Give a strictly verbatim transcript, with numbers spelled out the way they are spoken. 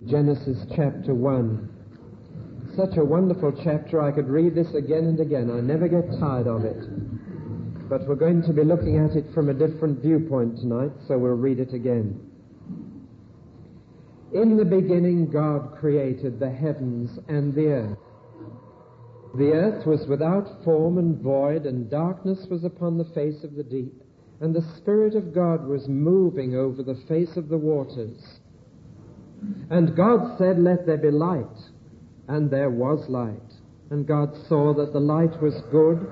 Genesis chapter one. Such a wonderful chapter, I could read this again and again. I never get tired of it. But we're going to be looking at it from a different viewpoint tonight, so we'll read it again. In the beginning, God created the heavens and the earth. The earth was without form and void, and darkness was upon the face of the deep, and the Spirit of God was moving over the face of the waters. And God said, "Let there be light," and there was light. And God saw that the light was good,